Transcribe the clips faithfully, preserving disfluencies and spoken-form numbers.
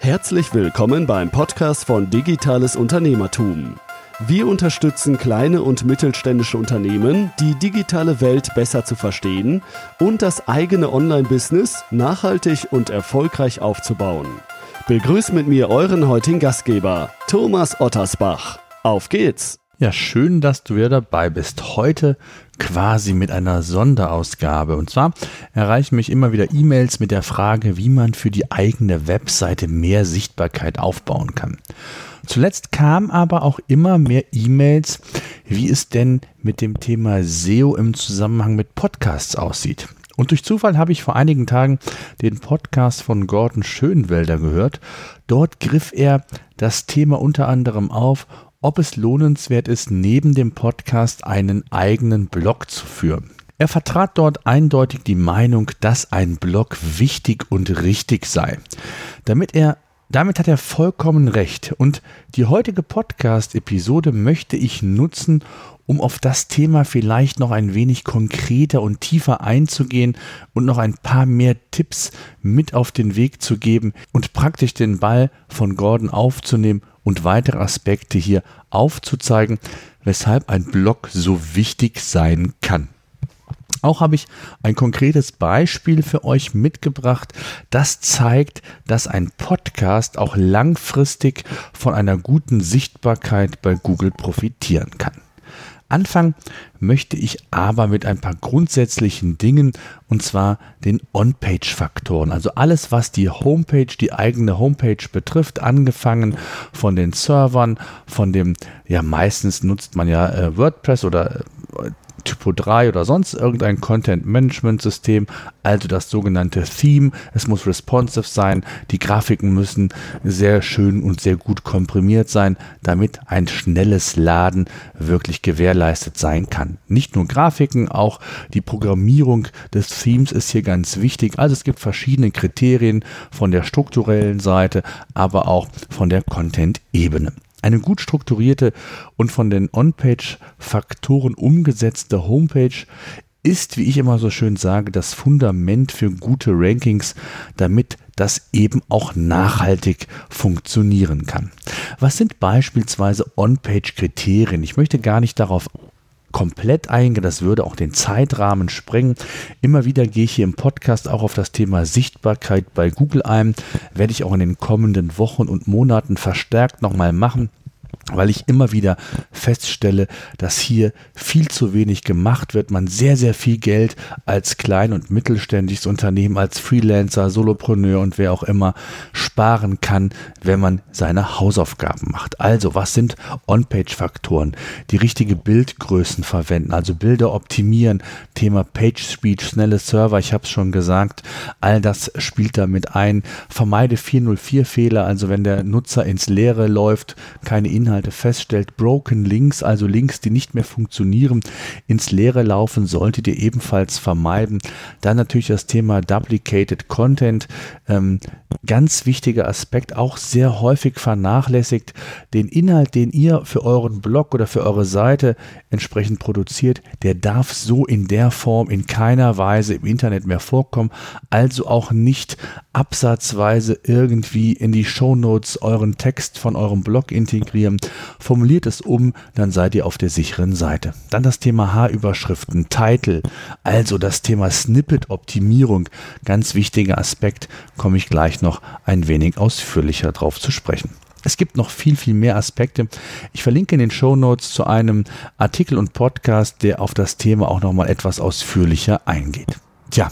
Herzlich willkommen beim Podcast von Digitales Unternehmertum. Wir unterstützen kleine und mittelständische Unternehmen, die digitale Welt besser zu verstehen und das eigene Online-Business nachhaltig und erfolgreich aufzubauen. Begrüßt mit mir euren heutigen Gastgeber, Thomas Ottersbach. Auf geht's! Ja, schön, dass du wieder dabei bist. Heute quasi mit einer Sonderausgabe. Und zwar erreichen mich immer wieder E-Mails mit der Frage, wie man für die eigene Webseite mehr Sichtbarkeit aufbauen kann. Zuletzt kamen aber auch immer mehr E-Mails, wie es denn mit dem Thema S E O im Zusammenhang mit Podcasts aussieht. Und durch Zufall habe ich vor einigen Tagen den Podcast von Gordon Schönwelder gehört. Dort griff er das Thema unter anderem auf, ob es lohnenswert ist, neben dem Podcast einen eigenen Blog zu führen. Er vertrat dort eindeutig die Meinung, dass ein Blog wichtig und richtig sei. Damit er Damit hat er vollkommen recht. Und die heutige Podcast-Episode möchte ich nutzen, um auf das Thema vielleicht noch ein wenig konkreter und tiefer einzugehen und noch ein paar mehr Tipps mit auf den Weg zu geben und praktisch den Ball von Gordon aufzunehmen und weitere Aspekte hier aufzuzeigen, weshalb ein Blog so wichtig sein kann. Auch habe ich ein konkretes Beispiel für euch mitgebracht, das zeigt, dass ein Podcast auch langfristig von einer guten Sichtbarkeit bei Google profitieren kann. Anfangen möchte ich aber mit ein paar grundsätzlichen Dingen, und zwar den On-Page-Faktoren. Also alles, was die Homepage, die eigene Homepage betrifft, angefangen von den Servern, von dem, ja meistens nutzt man ja äh, WordPress oder äh, Typo drei oder sonst irgendein Content-Management-System, also das sogenannte Theme. Es muss responsive sein, die Grafiken müssen sehr schön und sehr gut komprimiert sein, damit ein schnelles Laden wirklich gewährleistet sein kann. Nicht nur Grafiken, auch die Programmierung des Themes ist hier ganz wichtig. Also es gibt verschiedene Kriterien von der strukturellen Seite, aber auch von der Content-Ebene. Eine gut strukturierte und von den On-Page-Faktoren umgesetzte Homepage ist, wie ich immer so schön sage, das Fundament für gute Rankings, damit das eben auch nachhaltig funktionieren kann. Was sind beispielsweise On-Page-Kriterien? Ich möchte gar nicht darauf komplett eingehen, das würde auch den Zeitrahmen sprengen. Immer wieder gehe ich hier im Podcast auch auf das Thema Sichtbarkeit bei Google ein, werde ich auch in den kommenden Wochen und Monaten verstärkt nochmal machen, weil ich immer wieder feststelle, dass hier viel zu wenig gemacht wird, man sehr, sehr viel Geld als klein- und mittelständisches Unternehmen, als Freelancer, Solopreneur und wer auch immer sparen kann, wenn man seine Hausaufgaben macht. Also, was sind On-Page-Faktoren? Die richtige Bildgrößen verwenden, also Bilder optimieren, Thema Page-Speed, schnelle Server, ich habe es schon gesagt, all das spielt damit ein. Vermeide vier null vier Fehler, also wenn der Nutzer ins Leere läuft, keine Inhalte feststellt, Broken Links, also Links, die nicht mehr funktionieren, ins Leere laufen, solltet ihr ebenfalls vermeiden. Dann natürlich das Thema Duplicated Content, ähm, ganz wichtiger Aspekt, auch sehr häufig vernachlässigt. Den Inhalt, den ihr für euren Blog oder für eure Seite entsprechend produziert, der darf so in der Form in keiner Weise im Internet mehr vorkommen, also auch nicht absatzweise irgendwie in die Shownotes euren Text von eurem Blog integrieren. Formuliert es um, dann seid ihr auf der sicheren Seite. Dann das Thema H-Überschriften, Title, also das Thema Snippet-Optimierung, ganz wichtiger Aspekt, komme ich gleich noch ein wenig ausführlicher drauf zu sprechen. Es gibt noch viel, viel mehr Aspekte. Ich verlinke in den Shownotes zu einem Artikel und Podcast, der auf das Thema auch nochmal etwas ausführlicher eingeht. Tja,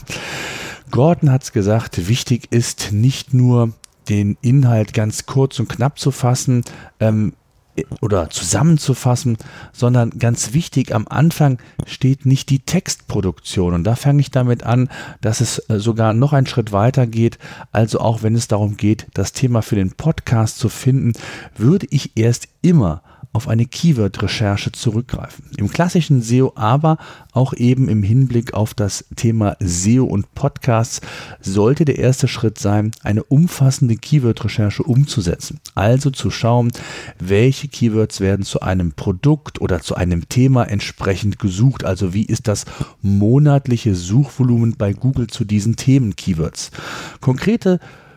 Gordon hat es gesagt, wichtig ist nicht nur den Inhalt ganz kurz und knapp zu fassen, ähm, oder zusammenzufassen, sondern ganz wichtig, am Anfang steht nicht die Textproduktion. Und da fange ich damit an, dass es sogar noch einen Schritt weiter geht. Also auch wenn es darum geht, das Thema für den Podcast zu finden, würde ich erst immer auf eine Keyword-Recherche zurückgreifen. Im klassischen S E O, aber auch eben im Hinblick auf das Thema S E O und Podcasts sollte der erste Schritt sein, eine umfassende Keyword-Recherche umzusetzen. Also zu schauen, welche Keywords werden zu einem Produkt oder zu einem Thema entsprechend gesucht. Also wie ist das monatliche Suchvolumen bei Google zu diesen Themen-Keywords? Konkrete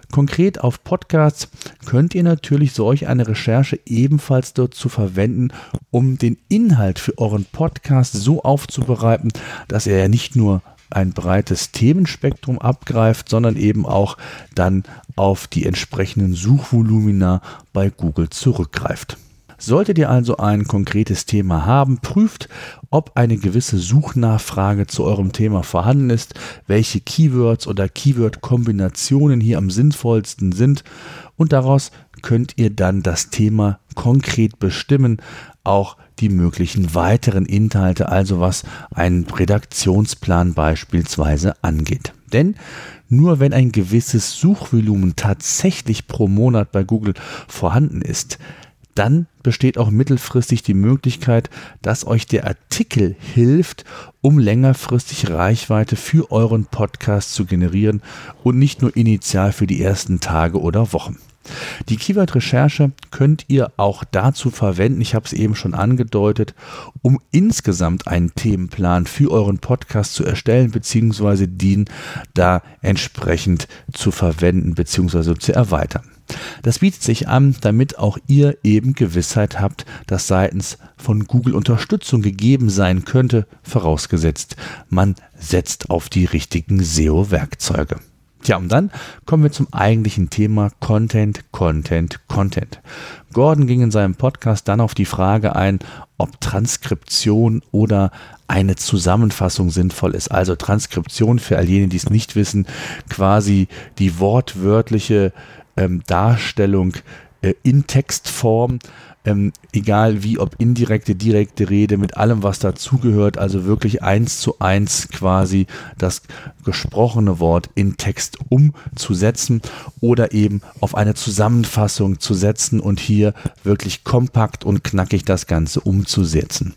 Konkret auf Podcasts könnt ihr natürlich solch eine Recherche ebenfalls dazu verwenden, um den Inhalt für euren Podcast so aufzubereiten, dass er ja nicht nur ein breites Themenspektrum abgreift, sondern eben auch dann auf die entsprechenden Suchvolumina bei Google zurückgreift. Solltet ihr also ein konkretes Thema haben, prüft, ob eine gewisse Suchnachfrage zu eurem Thema vorhanden ist, welche Keywords oder Keyword-Kombinationen hier am sinnvollsten sind und daraus könnt ihr dann das Thema konkret bestimmen, auch die möglichen weiteren Inhalte, also was einen Redaktionsplan beispielsweise angeht. Denn nur wenn ein gewisses Suchvolumen tatsächlich pro Monat bei Google vorhanden ist, dann besteht auch mittelfristig die Möglichkeit, dass euch der Artikel hilft, um längerfristig Reichweite für euren Podcast zu generieren und nicht nur initial für die ersten Tage oder Wochen. Die Keyword-Recherche könnt ihr auch dazu verwenden, ich habe es eben schon angedeutet, um insgesamt einen Themenplan für euren Podcast zu erstellen bzw. den da entsprechend zu verwenden bzw. zu erweitern. Das bietet sich an, damit auch ihr eben Gewissheit habt, dass seitens von Google Unterstützung gegeben sein könnte, vorausgesetzt, man setzt auf die richtigen S E O-Werkzeuge. Tja, und dann kommen wir zum eigentlichen Thema Content, Content, Content. Gordon ging in seinem Podcast dann auf die Frage ein, ob Transkription oder eine Zusammenfassung sinnvoll ist. Also Transkription für all jene, die es nicht wissen, quasi die wortwörtliche ähm, Darstellung äh, in Textform, ähm, egal wie, ob indirekte, direkte Rede mit allem, was dazugehört, also wirklich eins zu eins quasi das gesprochene Wort in Text umzusetzen oder eben auf eine Zusammenfassung zu setzen und hier wirklich kompakt und knackig das Ganze umzusetzen.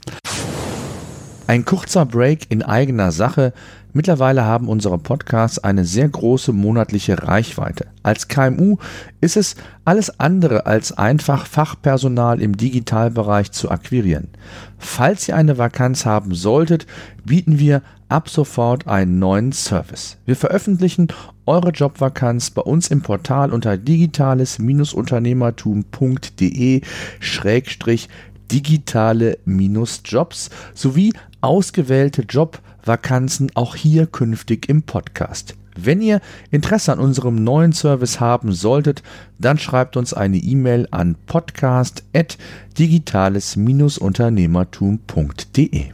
Ein kurzer Break in eigener Sache. Mittlerweile haben unsere Podcasts eine sehr große monatliche Reichweite. Als K M U ist es alles andere als einfach, Fachpersonal im Digitalbereich zu akquirieren. Falls ihr eine Vakanz haben solltet, bieten wir ab sofort einen neuen Service. Wir veröffentlichen eure Jobvakanz bei uns im Portal unter digitales Unternehmertum punkt de schrägstrich digitale Jobs sowie ausgewählte Jobvakanzen auch hier künftig im Podcast. Wenn ihr Interesse an unserem neuen Service haben solltet, dann schreibt uns eine E-Mail an podcast at digitales Unternehmertum punkt de.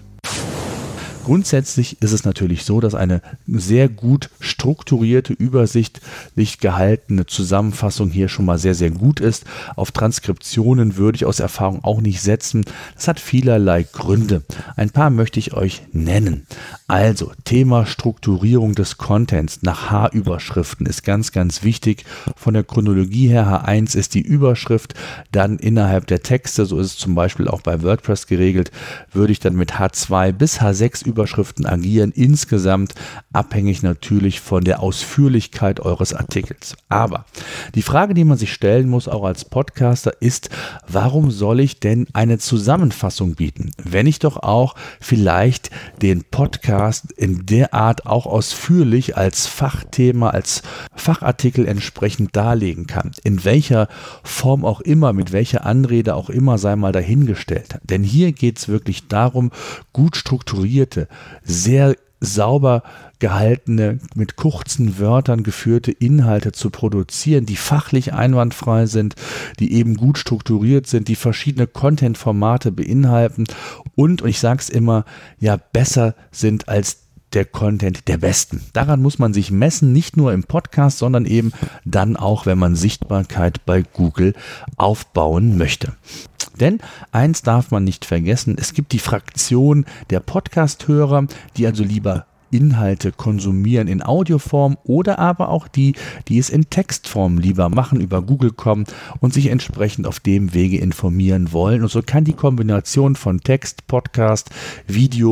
Grundsätzlich ist es natürlich so, dass eine sehr gut strukturierte, übersichtlich gehaltene Zusammenfassung hier schon mal sehr, sehr gut ist. Auf Transkriptionen würde ich aus Erfahrung auch nicht setzen. Das hat vielerlei Gründe. Ein paar möchte ich euch nennen. Also, Thema Strukturierung des Contents nach H-Überschriften ist ganz, ganz wichtig. Von der Chronologie her, H eins ist die Überschrift, dann innerhalb der Texte, so ist es zum Beispiel auch bei WordPress geregelt, würde ich dann mit H zwei bis H sechs Überschriften agieren, insgesamt abhängig natürlich von der Ausführlichkeit eures Artikels. Aber die Frage, die man sich stellen muss, auch als Podcaster, ist, warum soll ich denn eine Zusammenfassung bieten, wenn ich doch auch vielleicht den Podcast in der Art auch ausführlich als Fachthema, als Fachartikel entsprechend darlegen kann. In welcher Form auch immer, mit welcher Anrede auch immer, sei mal dahingestellt. Denn hier geht es wirklich darum, gut strukturierte, sehr sauber gehaltene, mit kurzen Wörtern geführte Inhalte zu produzieren, die fachlich einwandfrei sind, die eben gut strukturiert sind, die verschiedene Content-Formate beinhalten und, und ich sage es immer, ja, besser sind als der Content der Besten. Daran muss man sich messen, nicht nur im Podcast, sondern eben dann auch, wenn man Sichtbarkeit bei Google aufbauen möchte. Denn eins darf man nicht vergessen, es gibt die Fraktion der Podcast-Hörer, die also lieber Inhalte konsumieren in Audioform oder aber auch die, die es in Textform lieber machen, über Google kommen und sich entsprechend auf dem Wege informieren wollen. Und so kann die Kombination von Text, Podcast, Video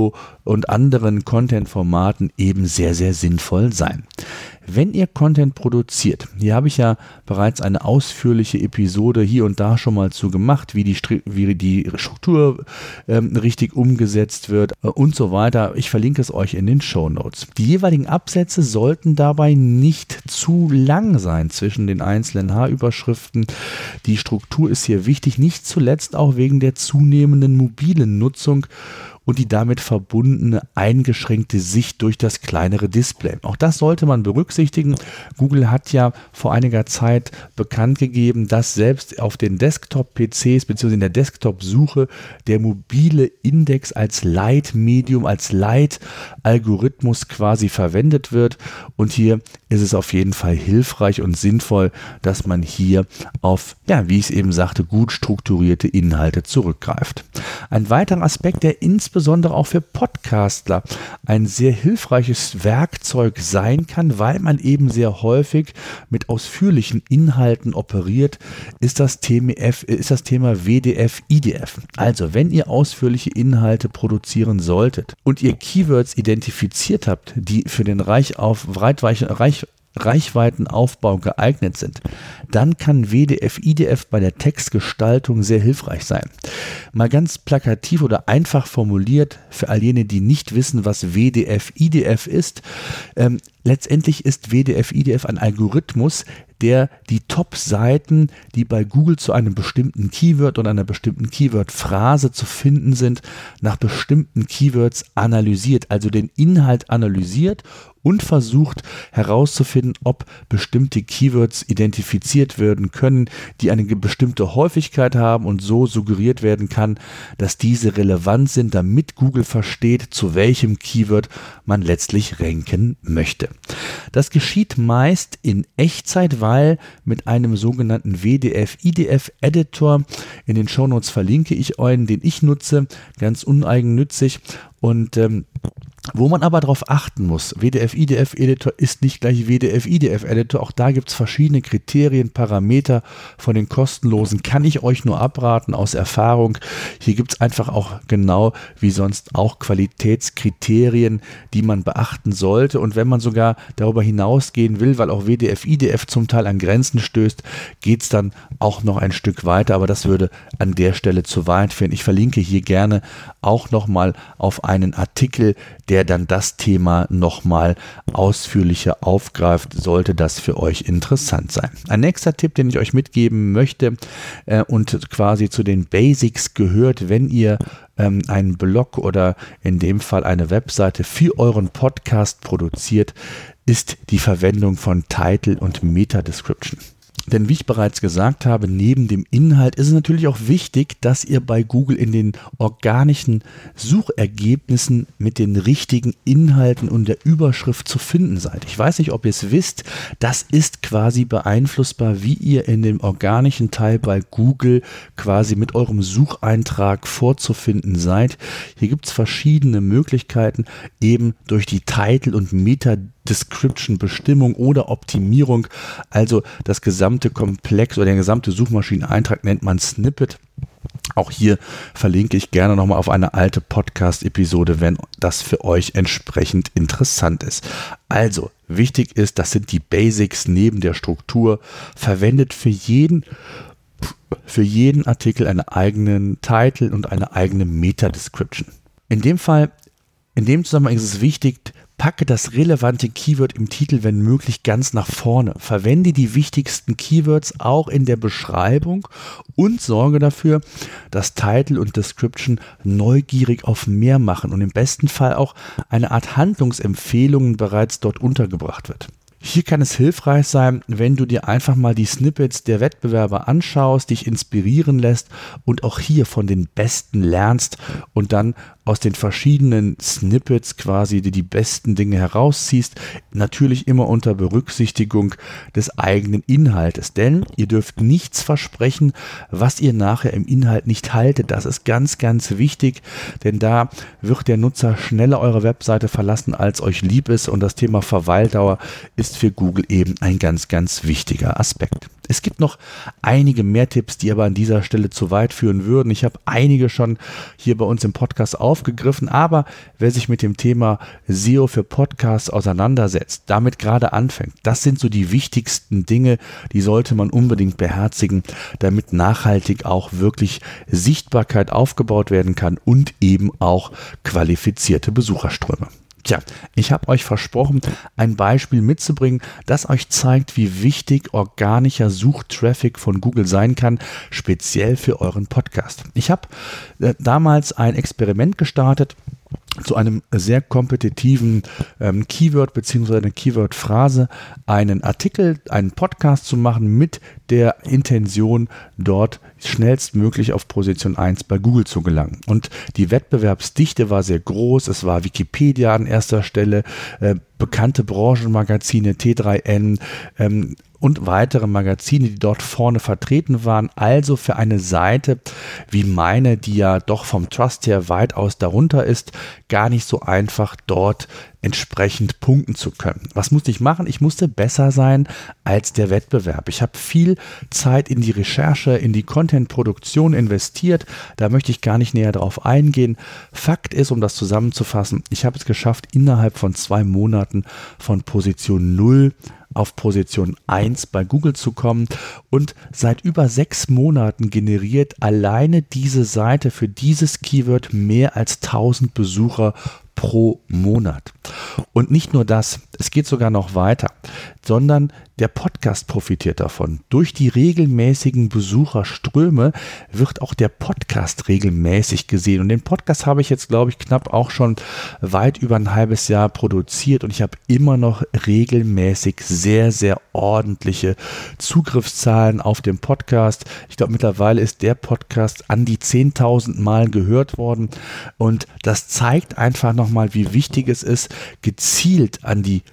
und anderen Content-Formaten eben sehr, sehr sinnvoll sein. Wenn ihr Content produziert, hier habe ich ja bereits eine ausführliche Episode hier und da schon mal zu gemacht, wie die, wie die Struktur ähm, richtig umgesetzt wird äh, und so weiter. Ich verlinke es euch in den Shownotes. Die jeweiligen Absätze sollten dabei nicht zu lang sein zwischen den einzelnen H-Überschriften. Die Struktur ist hier wichtig, nicht zuletzt auch wegen der zunehmenden mobilen Nutzung und die damit verbundene eingeschränkte Sicht durch das kleinere Display. Auch das sollte man berücksichtigen. Google hat ja vor einiger Zeit bekannt gegeben, dass selbst auf den Desktop-P Cs bzw. in der Desktop-Suche der mobile Index als Leitmedium, als Leitalgorithmus quasi verwendet wird. Und hier ist es auf jeden Fall hilfreich und sinnvoll, dass man hier auf, ja, wie ich es eben sagte, gut strukturierte Inhalte zurückgreift. Ein weiterer Aspekt, der insbesondere insbesondere auch für Podcastler ein sehr hilfreiches Werkzeug sein kann, weil man eben sehr häufig mit ausführlichen Inhalten operiert, ist das Thema, ist das Thema W D F I D F. Also, wenn ihr ausführliche Inhalte produzieren solltet und ihr Keywords identifiziert habt, die für den Reich auf Reich, Reich Reichweitenaufbau geeignet sind, dann kann W D F I D F bei der Textgestaltung sehr hilfreich sein. Mal ganz plakativ oder einfach formuliert für all jene, die nicht wissen, was W D F I D F ist. Ähm, letztendlich ist W D F I D F ein Algorithmus, der die Top-Seiten, die bei Google zu einem bestimmten Keyword oder einer bestimmten Keyword-Phrase zu finden sind, nach bestimmten Keywords analysiert, also den Inhalt analysiert und versucht herauszufinden, ob bestimmte Keywords identifiziert werden können, die eine bestimmte Häufigkeit haben und so suggeriert werden kann, dass diese relevant sind, damit Google versteht, zu welchem Keyword man letztlich ranken möchte. Das geschieht meist in Echtzeit, weil mit einem sogenannten W D F I D F Editor, in den Shownotes verlinke ich einen, den ich nutze, ganz uneigennützig und ähm, wo man aber darauf achten muss, W D F I D F Editor ist nicht gleich W D F I D F Editor, auch da gibt es verschiedene Kriterien, Parameter. Von den kostenlosen kann ich euch nur abraten aus Erfahrung. Hier gibt es einfach auch genau wie sonst auch Qualitätskriterien, die man beachten sollte, und wenn man sogar darüber hinausgehen will, weil auch W D F I D F zum Teil an Grenzen stößt, geht es dann auch noch ein Stück weiter, aber das würde an der Stelle zu weit führen. Ich verlinke hier gerne auch nochmal auf einen Artikel, der der dann das Thema nochmal ausführlicher aufgreift, sollte das für euch interessant sein. Ein nächster Tipp, den ich euch mitgeben möchte äh, und quasi zu den Basics gehört, wenn ihr ähm, einen Blog oder in dem Fall eine Webseite für euren Podcast produziert, ist die Verwendung von Title und Meta-Description. Denn wie ich bereits gesagt habe, neben dem Inhalt ist es natürlich auch wichtig, dass ihr bei Google in den organischen Suchergebnissen mit den richtigen Inhalten und der Überschrift zu finden seid. Ich weiß nicht, ob ihr es wisst, das ist quasi beeinflussbar, wie ihr in dem organischen Teil bei Google quasi mit eurem Sucheintrag vorzufinden seid. Hier gibt es verschiedene Möglichkeiten, eben durch die Title- und Meta-Description-Bestimmung oder Optimierung, also das gesamte Komplex oder der gesamte Suchmaschineneintrag nennt man Snippet. Auch hier verlinke ich gerne nochmal auf eine alte Podcast-Episode, wenn das für euch entsprechend interessant ist. Also, wichtig ist, das sind die Basics neben der Struktur. Verwendet für jeden, für jeden Artikel einen eigenen Titel und eine eigene Meta-Description. In dem Fall, in dem Zusammenhang ist es wichtig, packe das relevante Keyword im Titel, wenn möglich, ganz nach vorne. Verwende die wichtigsten Keywords auch in der Beschreibung und sorge dafür, dass Title und Description neugierig auf mehr machen und im besten Fall auch eine Art Handlungsempfehlungen bereits dort untergebracht wird. Hier kann es hilfreich sein, wenn du dir einfach mal die Snippets der Wettbewerber anschaust, dich inspirieren lässt und auch hier von den Besten lernst und dann aus den verschiedenen Snippets quasi die, die besten Dinge herausziehst, natürlich immer unter Berücksichtigung des eigenen Inhaltes, denn ihr dürft nichts versprechen, was ihr nachher im Inhalt nicht haltet. Das ist ganz, ganz wichtig, denn da wird der Nutzer schneller eure Webseite verlassen, als euch lieb ist, und das Thema Verweildauer ist für Google eben ein ganz, ganz wichtiger Aspekt. Es gibt noch einige mehr Tipps, die aber an dieser Stelle zu weit führen würden. Ich habe einige schon hier bei uns im Podcast aufgenommen, aufgegriffen, aber wer sich mit dem Thema S E O für Podcasts auseinandersetzt, damit gerade anfängt, das sind so die wichtigsten Dinge, die sollte man unbedingt beherzigen, damit nachhaltig auch wirklich Sichtbarkeit aufgebaut werden kann und eben auch qualifizierte Besucherströme. Tja, ich habe euch versprochen, ein Beispiel mitzubringen, das euch zeigt, wie wichtig organischer Suchtraffic von Google sein kann, speziell für euren Podcast. Ich habe äh, damals ein Experiment gestartet zu einem sehr kompetitiven ähm, Keyword bzw. eine Keyword-Phrase, einen Artikel, einen Podcast zu machen mit der Intention, dort schnellstmöglich auf Position eins bei Google zu gelangen. Und die Wettbewerbsdichte war sehr groß, es war Wikipedia an erster Stelle, äh, bekannte Branchenmagazine, T drei N, ähm, und weitere Magazine, die dort vorne vertreten waren. Also für eine Seite wie meine, die ja doch vom Trust her weitaus darunter ist, gar nicht so einfach dort entsprechend punkten zu können. Was musste ich machen? Ich musste besser sein als der Wettbewerb. Ich habe viel Zeit in die Recherche, in die Content-Produktion investiert. Da möchte ich gar nicht näher drauf eingehen. Fakt ist, um das zusammenzufassen, ich habe es geschafft, innerhalb von zwei Monaten von Position null auf Position eins bei Google zu kommen, und seit über sechs Monaten generiert alleine diese Seite für dieses Keyword mehr als tausend Besucher pro Monat. Und nicht nur das, es geht sogar noch weiter, sondern der Podcast profitiert davon. Durch die regelmäßigen Besucherströme wird auch der Podcast regelmäßig gesehen. Und den Podcast habe ich jetzt, glaube ich, knapp auch schon weit über ein halbes Jahr produziert, und ich habe immer noch regelmäßig sehr, sehr ordentliche Zugriffszahlen auf dem Podcast. Ich glaube, mittlerweile ist der Podcast an die zehntausend Mal gehört worden, und das zeigt einfach nochmal, wie wichtig es ist, gezielt an die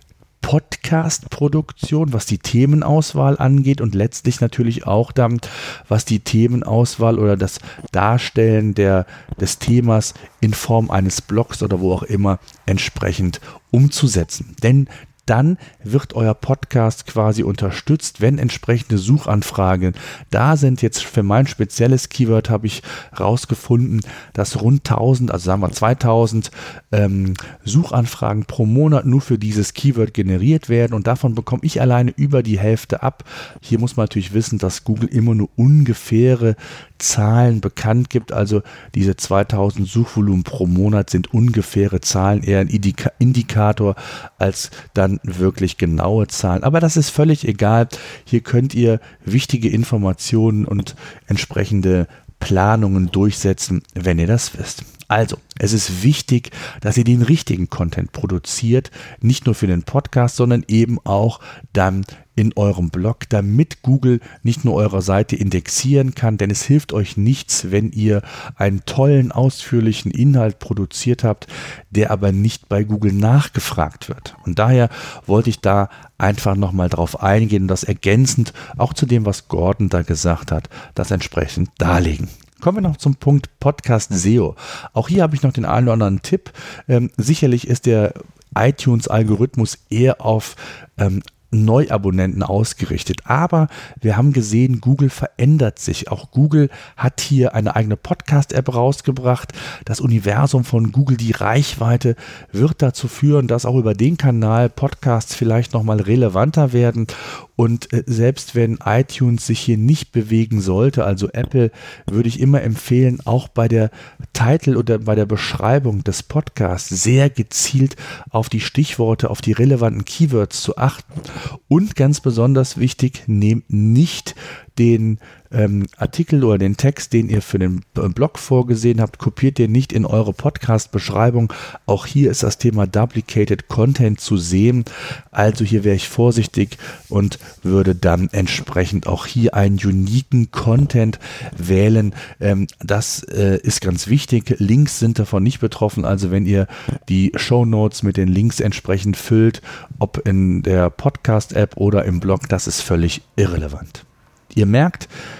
Podcast-Produktion, was die Themenauswahl angeht, und letztlich natürlich auch dann, was die Themenauswahl oder das Darstellen der, des Themas in Form eines Blogs oder wo auch immer entsprechend umzusetzen. Denn dann wird euer Podcast quasi unterstützt, wenn entsprechende Suchanfragen da sind. Jetzt für mein spezielles Keyword habe ich rausgefunden, dass rund tausend, also sagen wir zweitausend ähm, Suchanfragen pro Monat nur für dieses Keyword generiert werden, und davon bekomme ich alleine über die Hälfte ab. Hier muss man natürlich wissen, dass Google immer nur ungefähre Zahlen bekannt gibt, also diese zweitausend Suchvolumen pro Monat sind ungefähre Zahlen, eher ein Indika- Indikator als dann wirklich genaue Zahlen. Aber das ist völlig egal. Hier könnt ihr wichtige Informationen und entsprechende Planungen durchsetzen, wenn ihr das wisst. Also, es ist wichtig, dass ihr den richtigen Content produziert, nicht nur für den Podcast, sondern eben auch dann in eurem Blog, damit Google nicht nur eure Seite indexieren kann, denn es hilft euch nichts, wenn ihr einen tollen, ausführlichen Inhalt produziert habt, der aber nicht bei Google nachgefragt wird. Und daher wollte ich da einfach nochmal drauf eingehen und das ergänzend auch zu dem, was Gordon da gesagt hat, das entsprechend darlegen. Kommen wir noch zum Punkt Podcast S E O. Auch hier habe ich noch den einen oder anderen Tipp. Ähm, sicherlich ist der iTunes-Algorithmus eher auf ähm, Neuabonnenten ausgerichtet. Aber wir haben gesehen, Google verändert sich. Auch Google hat hier eine eigene Podcast-App rausgebracht. Das Universum von Google, die Reichweite, wird dazu führen, dass auch über den Kanal Podcasts vielleicht nochmal relevanter werden. Und äh, selbst wenn iTunes sich hier nicht bewegen sollte, also Apple, würde ich immer empfehlen, auch bei der Titel oder bei der Beschreibung des Podcasts sehr gezielt auf die Stichworte, auf die relevanten Keywords zu achten. Und ganz besonders wichtig, nehmt nicht den ähm, Artikel oder den Text, den ihr für den Blog vorgesehen habt, kopiert den nicht in eure Podcast-Beschreibung. Auch hier ist das Thema Duplicated Content zu sehen. Also hier wäre ich vorsichtig und würde dann entsprechend auch hier einen uniken Content wählen. Ähm, das äh, ist ganz wichtig. Links sind davon nicht betroffen. Also wenn ihr die Shownotes mit den Links entsprechend füllt, ob in der Podcast-App oder im Blog, das ist völlig irrelevant. Ihr merkt,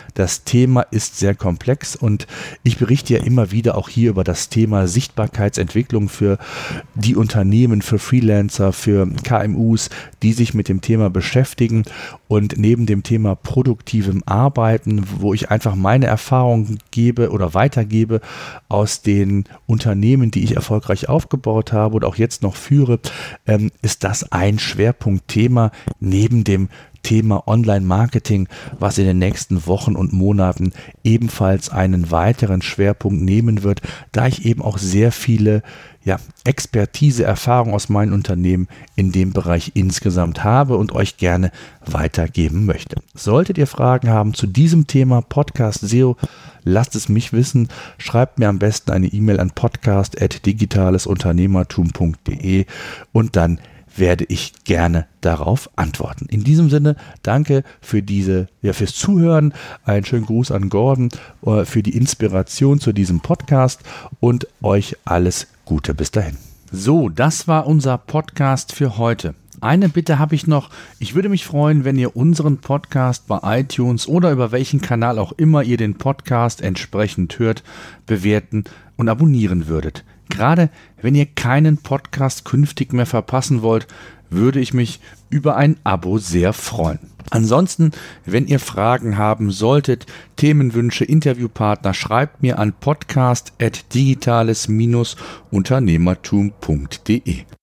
Das Thema ist sehr komplex und ich berichte ja immer wieder auch hier über das Thema Sichtbarkeitsentwicklung für die Unternehmen, für Freelancer, für K M Us, die sich mit dem Thema beschäftigen. Und neben dem Thema produktivem Arbeiten, wo ich einfach meine Erfahrungen gebe oder weitergebe aus den Unternehmen, die ich erfolgreich aufgebaut habe oder auch jetzt noch führe, ähm, ist das ein Schwerpunktthema neben dem Thema Online-Marketing, was in den nächsten Wochen und Monaten ebenfalls einen weiteren Schwerpunkt nehmen wird, da ich eben auch sehr viele ja, Expertise, Erfahrung aus meinen Unternehmen in dem Bereich insgesamt habe und euch gerne weitergeben möchte. Solltet ihr Fragen haben zu diesem Thema Podcast S E O, lasst es mich wissen. Schreibt mir am besten eine E-Mail an podcast at digitalesunternehmertum punkt de und dann werde ich gerne darauf antworten. In diesem Sinne, danke für diese, ja, fürs Zuhören. Einen schönen Gruß an Gordon äh, für die Inspiration zu diesem Podcast und euch alles Gute bis dahin. So, das war unser Podcast für heute. Eine Bitte habe ich noch. Ich würde mich freuen, wenn ihr unseren Podcast bei iTunes oder über welchen Kanal auch immer ihr den Podcast entsprechend hört, bewerten und abonnieren würdet. Gerade wenn ihr keinen Podcast künftig mehr verpassen wollt, würde ich mich über ein Abo sehr freuen. Ansonsten, wenn ihr Fragen haben solltet, Themenwünsche, Interviewpartner, schreibt mir an podcast at digitales Unternehmertum punkt de.